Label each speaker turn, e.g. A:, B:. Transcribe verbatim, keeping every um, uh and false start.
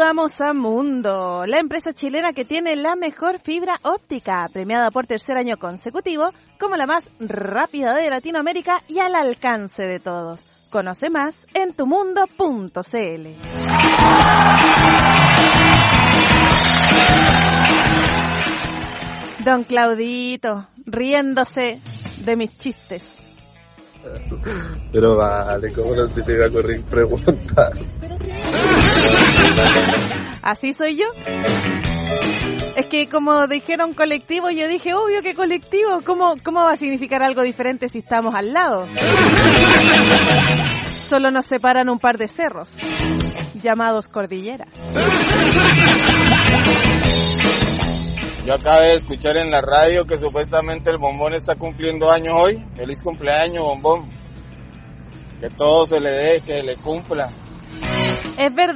A: Saludamos a Mundo, la empresa chilena que tiene la mejor fibra óptica, premiada por tercer año consecutivo como la más rápida de Latinoamérica y al alcance de todos. Conoce más en tumundo punto cl. Don Claudito, riéndose de mis chistes.
B: Pero vale, ¿cómo no se te iba a correr preguntar?
A: ¿Así soy yo? Es que como dijeron colectivo, yo dije, obvio que colectivo, ¿cómo, cómo va a significar algo diferente si estamos al lado? Solo nos separan un par de cerros, llamados cordilleras.
C: Yo acabé de escuchar en la radio que supuestamente el Bombón está cumpliendo años hoy. Feliz cumpleaños, Bombón. Que todo se le dé, que le cumpla.
A: Es verdad.